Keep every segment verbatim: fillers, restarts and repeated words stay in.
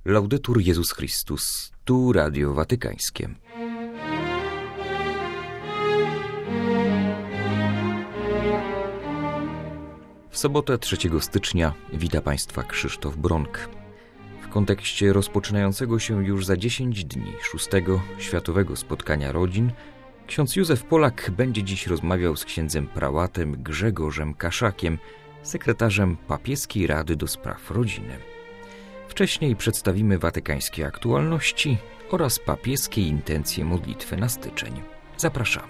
Laudetur Jezus Chrystus, tu Radio Watykańskie. W sobotę trzeciego stycznia wita Państwa Krzysztof Bronk. W kontekście rozpoczynającego się już za dziesięć dni szóstego Światowego Spotkania Rodzin ksiądz Józef Polak będzie dziś rozmawiał z księdzem prałatem Grzegorzem Kaszakiem, sekretarzem Papieskiej Rady do Spraw Rodziny. Wcześniej przedstawimy watykańskie aktualności oraz papieskie intencje modlitwy na styczeń. Zapraszamy.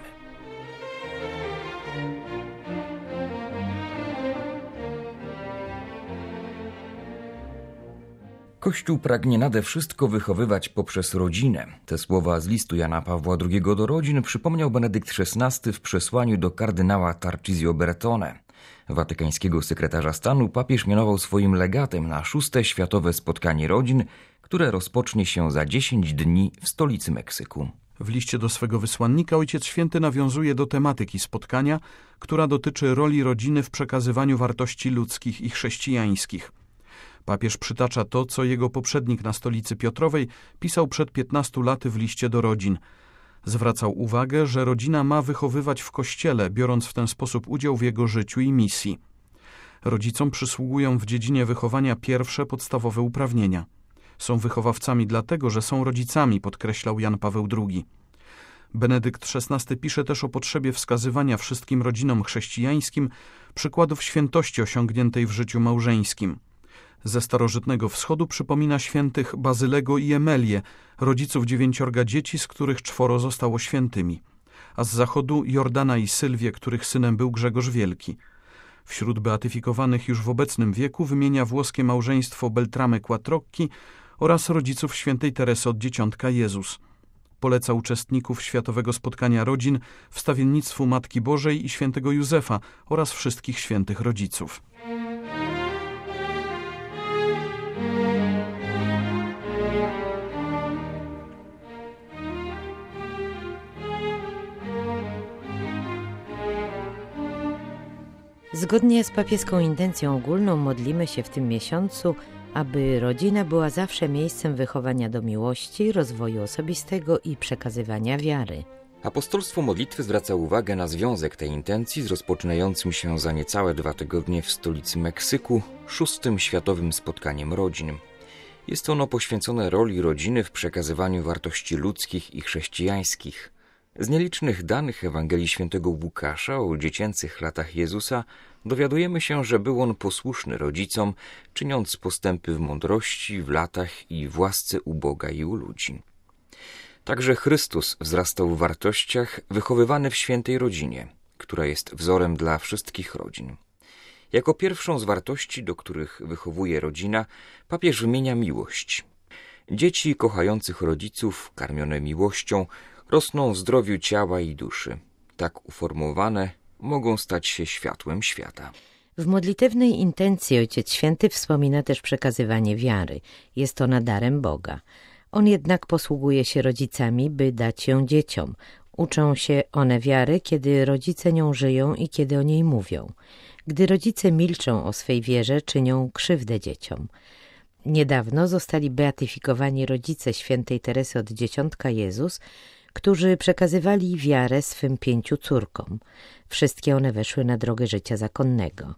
Kościół pragnie nade wszystko wychowywać poprzez rodzinę. Te słowa z listu Jana Pawła drugiego do rodzin przypomniał Benedykt szesnasty w przesłaniu do kardynała Tarcisio Bertone. Watykańskiego sekretarza stanu papież mianował swoim legatem na szóste Światowe Spotkanie Rodzin, które rozpocznie się za dziesięć dni w stolicy Meksyku. W liście do swego wysłannika Ojciec Święty nawiązuje do tematyki spotkania, która dotyczy roli rodziny w przekazywaniu wartości ludzkich i chrześcijańskich. Papież przytacza to, co jego poprzednik na stolicy Piotrowej pisał przed piętnastu laty w liście do rodzin. Zwracał uwagę, że rodzina ma wychowywać w Kościele, biorąc w ten sposób udział w jego życiu i misji. Rodzicom przysługują w dziedzinie wychowania pierwsze podstawowe uprawnienia. Są wychowawcami dlatego, że są rodzicami, podkreślał Jan Paweł drugi. Benedykt szesnasty pisze też o potrzebie wskazywania wszystkim rodzinom chrześcijańskim przykładów świętości osiągniętej w życiu małżeńskim. Ze starożytnego wschodu przypomina świętych Bazylego i Emelię, rodziców dziewięciorga dzieci, z których czworo zostało świętymi, a z zachodu Jordana i Sylwię, których synem był Grzegorz Wielki. Wśród beatyfikowanych już w obecnym wieku wymienia włoskie małżeństwo Beltrame Quattrocchi oraz rodziców świętej Teresy od Dzieciątka Jezus. Poleca uczestników Światowego Spotkania Rodzin wstawiennictwu Matki Bożej i świętego Józefa oraz wszystkich świętych rodziców. Zgodnie z papieską intencją ogólną modlimy się w tym miesiącu, aby rodzina była zawsze miejscem wychowania do miłości, rozwoju osobistego i przekazywania wiary. Apostolstwo modlitwy zwraca uwagę na związek tej intencji z rozpoczynającym się za niecałe dwa tygodnie w stolicy Meksyku szóstym Światowym Spotkaniem Rodzin. Jest ono poświęcone roli rodziny w przekazywaniu wartości ludzkich i chrześcijańskich. Z nielicznych danych Ewangelii Świętego Łukasza o dziecięcych latach Jezusa dowiadujemy się, że był on posłuszny rodzicom, czyniąc postępy w mądrości, w latach i w łasce u Boga i u ludzi. Także Chrystus wzrastał w wartościach, wychowywany w świętej rodzinie, która jest wzorem dla wszystkich rodzin. Jako pierwszą z wartości, do których wychowuje rodzina, papież wymienia miłość. Dzieci kochających rodziców, karmione miłością, rosną w zdrowiu ciała i duszy. Tak uformowane mogą stać się światłem świata. W modlitewnej intencji Ojciec Święty wspomina też przekazywanie wiary. Jest ona darem Boga. On jednak posługuje się rodzicami, by dać ją dzieciom. Uczą się one wiary, kiedy rodzice nią żyją i kiedy o niej mówią. Gdy rodzice milczą o swej wierze, czynią krzywdę dzieciom. Niedawno zostali beatyfikowani rodzice świętej Teresy od Dzieciątka Jezus, którzy przekazywali wiarę swym pięciu córkom. Wszystkie one weszły na drogę życia zakonnego.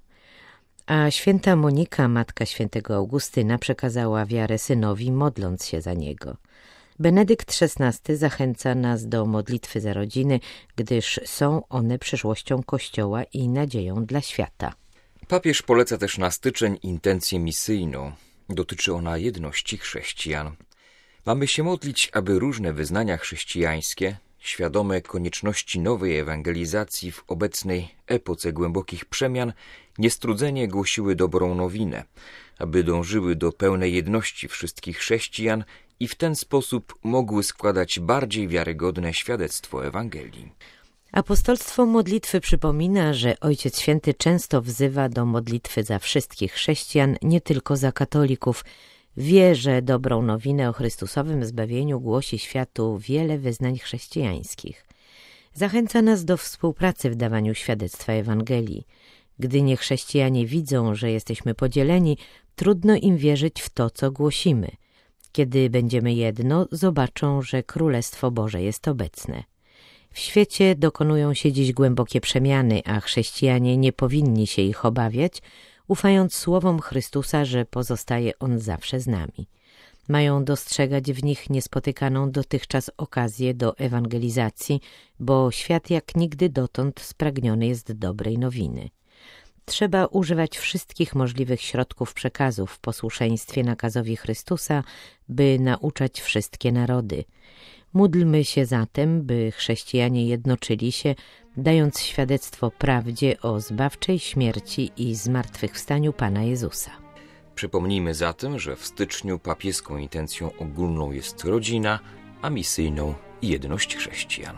A święta Monika, matka świętego Augustyna, przekazała wiarę synowi, modląc się za niego. Benedykt szesnasty zachęca nas do modlitwy za rodziny, gdyż są one przyszłością Kościoła i nadzieją dla świata. Papież poleca też na styczeń intencję misyjną. Dotyczy ona jedności chrześcijan. Mamy się modlić, aby różne wyznania chrześcijańskie, świadome konieczności nowej ewangelizacji w obecnej epoce głębokich przemian, niestrudzenie głosiły dobrą nowinę, aby dążyły do pełnej jedności wszystkich chrześcijan i w ten sposób mogły składać bardziej wiarygodne świadectwo Ewangelii. Apostolstwo modlitwy przypomina, że Ojciec Święty często wzywa do modlitwy za wszystkich chrześcijan, nie tylko za katolików. Wie, że dobrą nowinę o Chrystusowym zbawieniu głosi światu wiele wyznań chrześcijańskich. Zachęca nas do współpracy w dawaniu świadectwa Ewangelii. Gdy niechrześcijanie widzą, że jesteśmy podzieleni, trudno im wierzyć w to, co głosimy. Kiedy będziemy jedno, zobaczą, że Królestwo Boże jest obecne. W świecie dokonują się dziś głębokie przemiany, a chrześcijanie nie powinni się ich obawiać, ufając słowom Chrystusa, że pozostaje On zawsze z nami. Mają dostrzegać w nich niespotykaną dotychczas okazję do ewangelizacji, bo świat jak nigdy dotąd spragniony jest dobrej nowiny. Trzeba używać wszystkich możliwych środków przekazu w posłuszeństwie nakazowi Chrystusa, by nauczać wszystkie narody. Módlmy się zatem, by chrześcijanie jednoczyli się, dając świadectwo prawdzie o zbawczej śmierci i zmartwychwstaniu Pana Jezusa. Przypomnijmy zatem, że w styczniu papieską intencją ogólną jest rodzina, a misyjną jedność chrześcijan.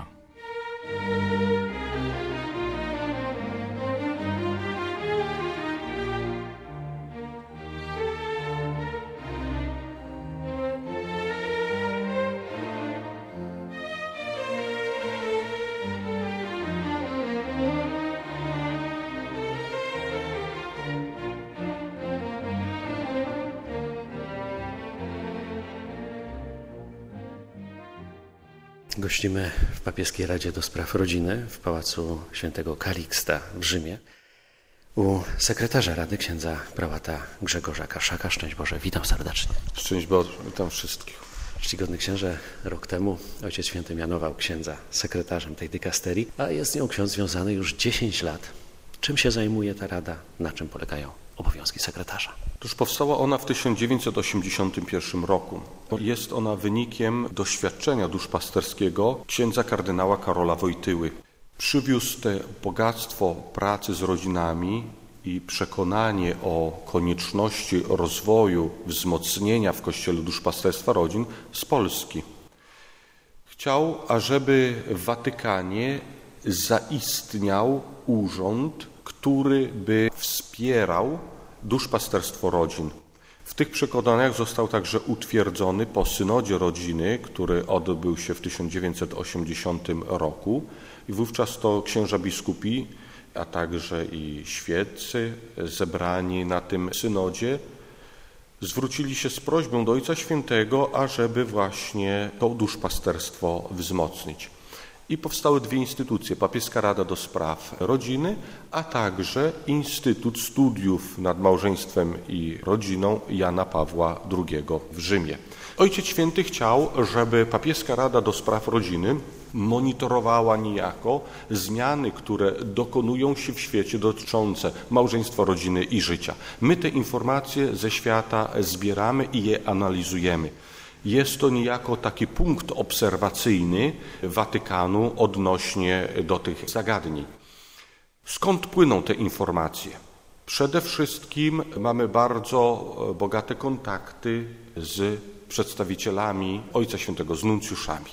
Gościmy w Papieskiej Radzie do Spraw Rodziny w Pałacu Świętego Kaliksta w Rzymie u sekretarza Rady, księdza prałata Grzegorza Kaszaka. Szczęść Boże, witam serdecznie. Szczęść Boże, witam wszystkich. Czcigodny księże, rok temu Ojciec Święty mianował księdza sekretarzem tej dykasterii, a jest z nią ksiądz związany już dziesięć lat. Czym się zajmuje ta rada? Na czym polegają obowiązki sekretarza? Otóż powstała ona w tysiąc dziewięćset osiemdziesiątym pierwszym roku. Jest ona wynikiem doświadczenia duszpasterskiego księdza kardynała Karola Wojtyły. Przywiózł te bogactwo pracy z rodzinami i przekonanie o konieczności rozwoju, wzmocnienia w Kościele duszpasterstwa rodzin z Polski. Chciał, ażeby w Watykanie zaistniał urząd, który by wspierał duszpasterstwo rodzin. W tych przekonaniach został także utwierdzony po synodzie rodziny, który odbył się w tysiąc dziewięćset osiemdziesiątym roku i wówczas to księża biskupi, a także i świeccy zebrani na tym synodzie zwrócili się z prośbą do Ojca Świętego, ażeby właśnie to duszpasterstwo wzmocnić. I powstały dwie instytucje, Papieska Rada do Spraw Rodziny, a także Instytut Studiów nad Małżeństwem i Rodziną Jana Pawła drugiego w Rzymie. Ojciec Święty chciał, żeby Papieska Rada do Spraw Rodziny monitorowała niejako zmiany, które dokonują się w świecie dotyczące małżeństwa, rodziny i życia. My te informacje ze świata zbieramy i je analizujemy. Jest to niejako taki punkt obserwacyjny Watykanu odnośnie do tych zagadnień. Skąd płyną te informacje? Przede wszystkim mamy bardzo bogate kontakty z przedstawicielami Ojca Świętego, z nuncjuszami.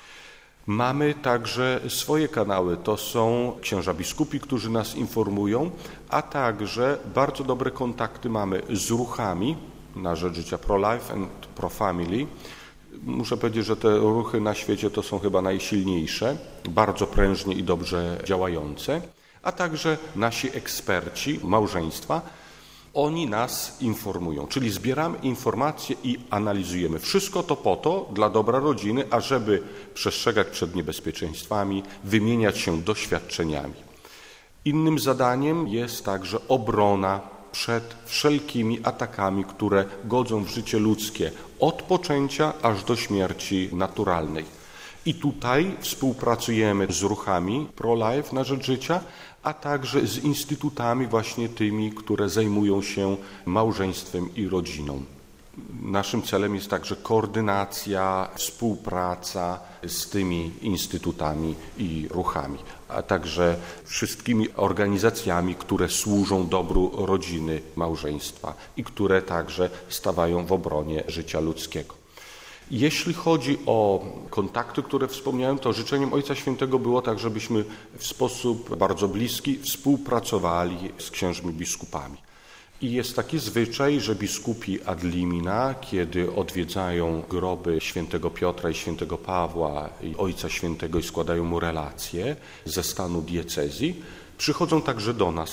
Mamy także swoje kanały, to są księża biskupi, którzy nas informują, a także bardzo dobre kontakty mamy z ruchami na rzecz życia pro-life and pro-family. Muszę powiedzieć, że te ruchy na świecie to są chyba najsilniejsze, bardzo prężnie i dobrze działające, a także nasi eksperci małżeństwa. Oni nas informują, czyli zbieramy informacje i analizujemy. Wszystko to po to, dla dobra rodziny, ażeby przestrzegać przed niebezpieczeństwami, wymieniać się doświadczeniami. Innym zadaniem jest także obrona przed wszelkimi atakami, które godzą w życie ludzkie od poczęcia aż do śmierci naturalnej. I tutaj współpracujemy z ruchami pro-life na rzecz życia, a także z instytutami właśnie tymi, które zajmują się małżeństwem i rodziną. Naszym celem jest także koordynacja, współpraca z tymi instytutami i ruchami, a także wszystkimi organizacjami, które służą dobru rodziny, małżeństwa i które także stawają w obronie życia ludzkiego. Jeśli chodzi o kontakty, które wspomniałem, to życzeniem Ojca Świętego było tak, żebyśmy w sposób bardzo bliski współpracowali z księżmi biskupami. I jest taki zwyczaj, że biskupi ad limina, kiedy odwiedzają groby świętego Piotra i świętego Pawła i Ojca Świętego i składają mu relacje ze stanu diecezji, przychodzą także do nas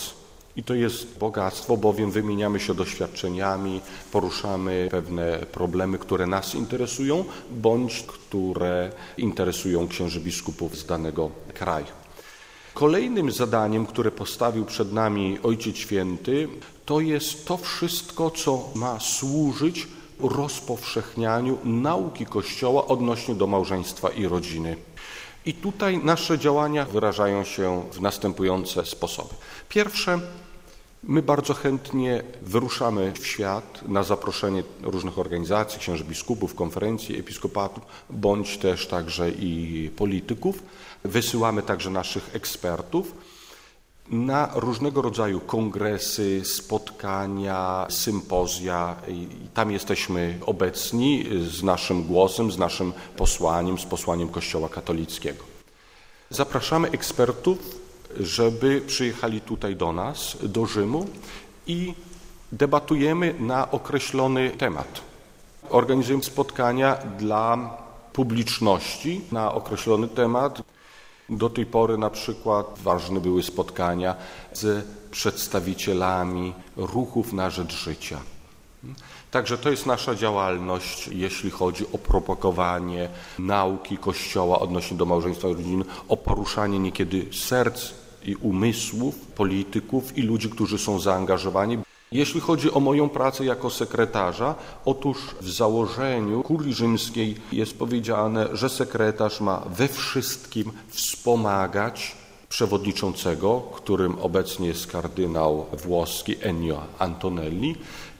I to jest bogactwo, bowiem wymieniamy się doświadczeniami, poruszamy pewne problemy, które nas interesują, bądź które interesują księży biskupów z danego kraju. Kolejnym zadaniem, które postawił przed nami Ojciec Święty, to jest to wszystko, co ma służyć rozpowszechnianiu nauki Kościoła odnośnie do małżeństwa i rodziny. I tutaj nasze działania wyrażają się w następujące sposoby. Pierwsze, my bardzo chętnie wyruszamy w świat na zaproszenie różnych organizacji, księży biskupów, konferencji episkopatów, bądź też także i polityków. Wysyłamy także naszych ekspertów na różnego rodzaju kongresy, spotkania, sympozja. I tam jesteśmy obecni z naszym głosem, z naszym posłaniem, z posłaniem Kościoła katolickiego. Zapraszamy ekspertów, żeby przyjechali tutaj do nas, do Rzymu i debatujemy na określony temat. Organizujemy spotkania dla publiczności na określony temat. Do tej pory na przykład ważne były spotkania z przedstawicielami ruchów na rzecz życia. Także to jest nasza działalność, jeśli chodzi o propagowanie nauki Kościoła odnośnie do małżeństwa i rodziny, o poruszanie niekiedy serc i umysłów polityków i ludzi, którzy są zaangażowani. Jeśli chodzi o moją pracę jako sekretarza, otóż w założeniu kurii rzymskiej jest powiedziane, że sekretarz ma we wszystkim wspomagać przewodniczącego, którym obecnie jest kardynał włoski Ennio Antonelli,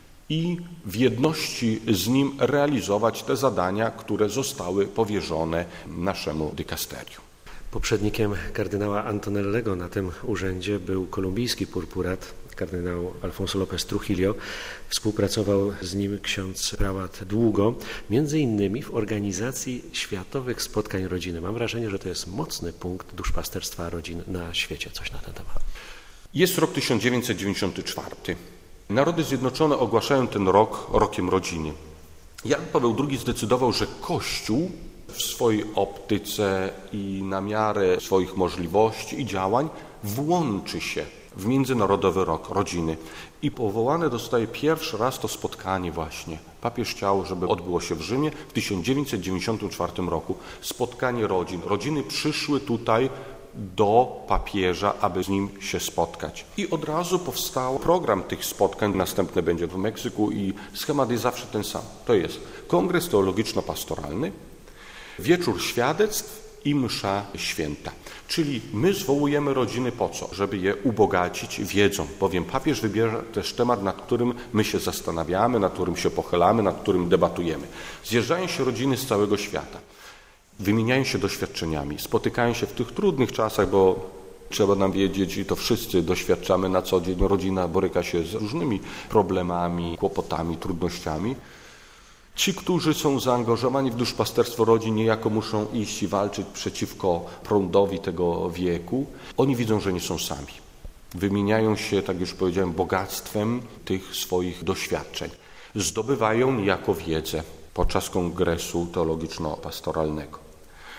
i w jedności z nim realizować te zadania, które zostały powierzone naszemu dykasterium. Poprzednikiem kardynała Antonellego na tym urzędzie był kolumbijski purpurat, kardynał Alfonso López Trujillo. Współpracował z nim ksiądz prałat długo, między innymi w organizacji Światowych Spotkań Rodziny. Mam wrażenie, że to jest mocny punkt duszpasterstwa rodzin na świecie. Coś na ten temat. Jest rok tysiąc dziewięćset dziewięćdziesiąty czwarty. Narody Zjednoczone ogłaszają ten rok rokiem rodziny. Jan Paweł drugi zdecydował, że Kościół w swojej optyce i na miarę swoich możliwości i działań włączy się w Międzynarodowy Rok Rodziny. I powołane dostaje pierwszy raz to spotkanie właśnie. Papież chciał, żeby odbyło się w Rzymie w tysiąc dziewięćset dziewięćdziesiątym czwartym roku. Spotkanie rodzin. Rodziny przyszły tutaj do papieża, aby z nim się spotkać. I od razu powstał program tych spotkań. Następny będzie w Meksyku i schemat jest zawsze ten sam. To jest kongres teologiczno-pastoralny, wieczór świadectw i msza święta. Czyli my zwołujemy rodziny po co? Żeby je ubogacić wiedzą, bowiem papież wybiera też temat, nad którym my się zastanawiamy, nad którym się pochylamy, nad którym debatujemy. Zjeżdżają się rodziny z całego świata, wymieniają się doświadczeniami, spotykają się w tych trudnych czasach, bo trzeba nam wiedzieć, i to wszyscy doświadczamy na co dzień, rodzina boryka się z różnymi problemami, kłopotami, trudnościami. Ci, którzy są zaangażowani w duszpasterstwo rodzin, niejako muszą iść i walczyć przeciwko prądowi tego wieku. Oni widzą, że nie są sami. Wymieniają się, tak już powiedziałem, bogactwem tych swoich doświadczeń. Zdobywają niejako wiedzę podczas kongresu teologiczno-pastoralnego.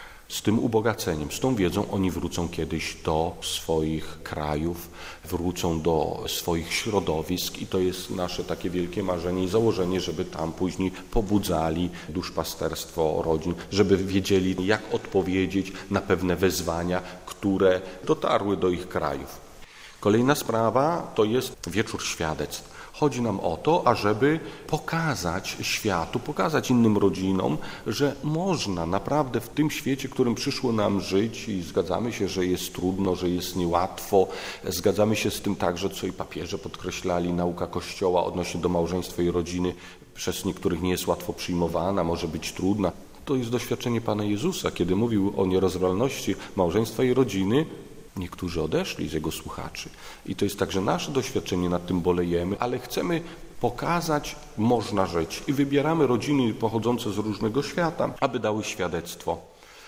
Z tym ubogaceniem, z tą wiedzą oni wrócą kiedyś do swoich krajów, wrócą do swoich środowisk i to jest nasze takie wielkie marzenie i założenie, żeby tam później pobudzali duszpasterstwo rodzin, żeby wiedzieli, jak odpowiedzieć na pewne wezwania, które dotarły do ich krajów. Kolejna sprawa to jest wieczór świadectw. Chodzi nam o to, ażeby pokazać światu, pokazać innym rodzinom, że można naprawdę w tym świecie, w którym przyszło nam żyć i zgadzamy się, że jest trudno, że jest niełatwo, zgadzamy się z tym także, co i papieże podkreślali, nauka Kościoła odnośnie do małżeństwa i rodziny przez niektórych nie jest łatwo przyjmowana, może być trudna. To jest doświadczenie Pana Jezusa, kiedy mówił o nierozerwalności małżeństwa i rodziny. Niektórzy odeszli z Jego słuchaczy i to jest także nasze doświadczenie, nad tym bolejemy, ale chcemy pokazać, można żyć i wybieramy rodziny pochodzące z różnego świata, aby dały świadectwo.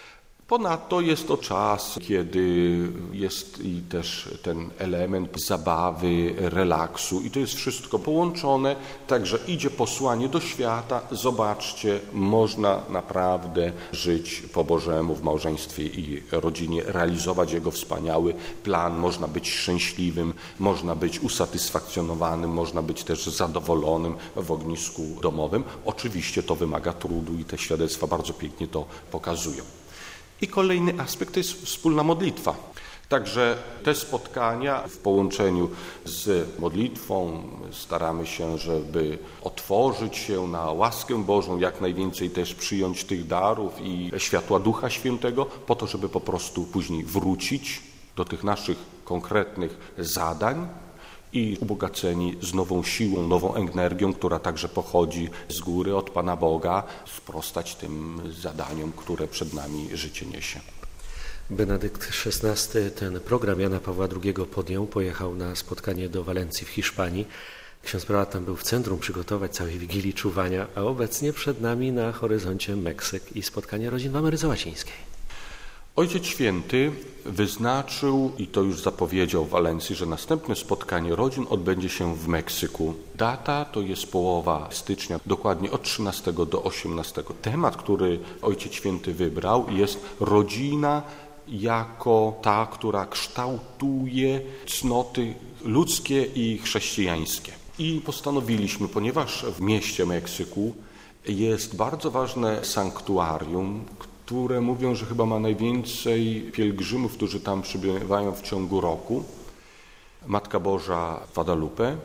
Ponadto jest to czas, kiedy jest i też ten element zabawy, relaksu i to jest wszystko połączone, także idzie posłanie do świata. Zobaczcie, można naprawdę żyć po Bożemu w małżeństwie i rodzinie, realizować jego wspaniały plan, można być szczęśliwym, można być usatysfakcjonowanym, można być też zadowolonym w ognisku domowym. Oczywiście to wymaga trudu i te świadectwa bardzo pięknie to pokazują. I kolejny aspekt to jest wspólna modlitwa. Także te spotkania w połączeniu z modlitwą staramy się, żeby otworzyć się na łaskę Bożą, jak najwięcej też przyjąć tych darów i światła Ducha Świętego, po to, żeby po prostu później wrócić do tych naszych konkretnych zadań i ubogaceni z nową siłą, nową energią, która także pochodzi z góry od Pana Boga, sprostać tym zadaniom, które przed nami życie niesie. Benedykt szesnasty ten program Jana Pawła drugiego podjął, pojechał na spotkanie do Walencji w Hiszpanii. Ksiądz prałat tam był w centrum przygotować całej Wigilii Czuwania, a obecnie przed nami na horyzoncie Meksyk i spotkanie rodzin w Ameryce Łacińskiej. Ojciec Święty wyznaczył, i to już zapowiedział w Walencji, że następne spotkanie rodzin odbędzie się w Meksyku. Data to jest połowa stycznia, dokładnie od trzynastego do osiemnastego. Temat, który Ojciec Święty wybrał, jest rodzina jako ta, która kształtuje cnoty ludzkie i chrześcijańskie. I postanowiliśmy, ponieważ w mieście Meksyku jest bardzo ważne sanktuarium, które mówią, że chyba ma najwięcej pielgrzymów, którzy tam przybywają w ciągu roku, Matka Boża Guadalupe,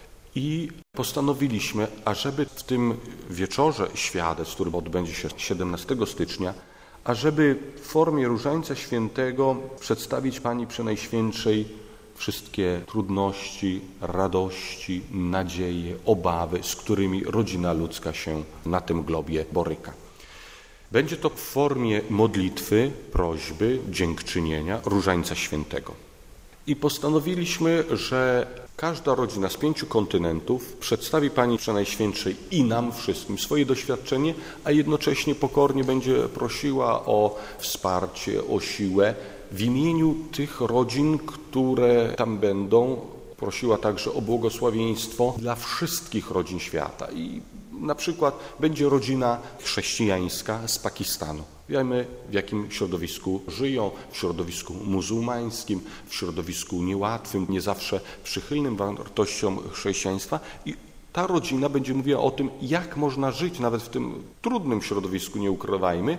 i postanowiliśmy, ażeby w tym wieczorze świadectw, który odbędzie się siedemnastego stycznia, ażeby w formie Różańca Świętego przedstawić Pani Przenajświętszej wszystkie trudności, radości, nadzieje, obawy, z którymi rodzina ludzka się na tym globie boryka. Będzie to w formie modlitwy, prośby, dziękczynienia, Różańca Świętego. I postanowiliśmy, że każda rodzina z pięciu kontynentów przedstawi Pani Przenajświętszej i nam wszystkim swoje doświadczenie, a jednocześnie pokornie będzie prosiła o wsparcie, o siłę w imieniu tych rodzin, które tam będą. Prosiła także o błogosławieństwo dla wszystkich rodzin świata. I na przykład będzie rodzina chrześcijańska z Pakistanu. Wiemy, w jakim środowisku żyją, w środowisku muzułmańskim, w środowisku niełatwym, nie zawsze przychylnym wartościom chrześcijaństwa. I ta rodzina będzie mówiła o tym, jak można żyć nawet w tym trudnym środowisku, nie ukrywajmy,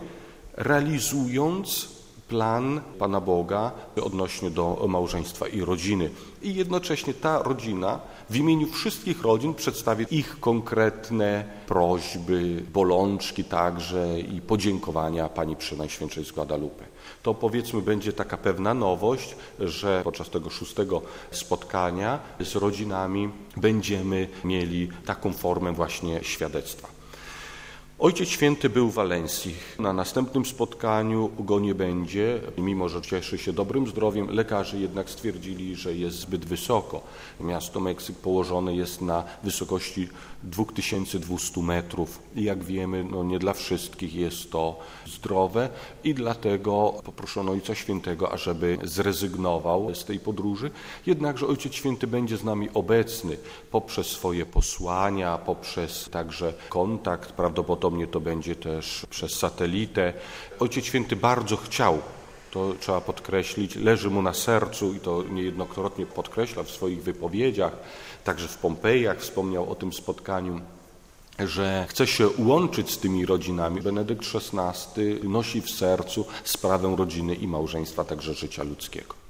realizując plan Pana Boga odnośnie do małżeństwa i rodziny. I jednocześnie ta rodzina w imieniu wszystkich rodzin przedstawi ich konkretne prośby, bolączki także i podziękowania Pani Przenajświętszej z Guadalupe. To powiedzmy będzie taka pewna nowość, że podczas tego szóstego spotkania z rodzinami będziemy mieli taką formę właśnie świadectwa. Ojciec Święty był w Walencji. Na następnym spotkaniu go nie będzie, mimo że cieszy się dobrym zdrowiem. Lekarze jednak stwierdzili, że jest zbyt wysoko. Miasto Meksyk położone jest na wysokości dwa tysiące dwieście metrów. I jak wiemy, no nie dla wszystkich jest to zdrowe i dlatego poproszono Ojca Świętego, ażeby zrezygnował z tej podróży. Jednakże Ojciec Święty będzie z nami obecny poprzez swoje posłania, poprzez także kontakt, prawdopodobnie to będzie też przez satelitę. Ojciec Święty bardzo chciał, to trzeba podkreślić, leży mu na sercu i to niejednokrotnie podkreśla w swoich wypowiedziach, także w Pompejach wspomniał o tym spotkaniu, że chce się łączyć z tymi rodzinami. Benedykt szesnasty nosi w sercu sprawę rodziny i małżeństwa, także życia ludzkiego.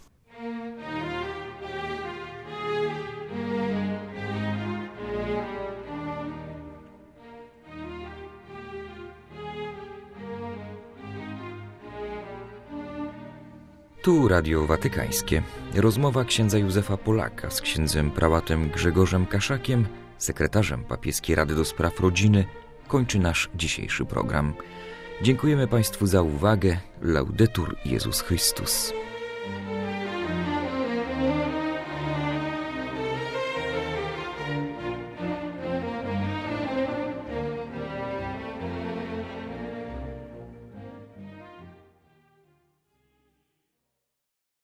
Tu Radio Watykańskie. Rozmowa księdza Józefa Polaka z księdzem prałatem Grzegorzem Kaszakiem, sekretarzem Papieskiej Rady do Spraw Rodziny, kończy nasz dzisiejszy program. Dziękujemy Państwu za uwagę. Laudetur Jezus Chrystus.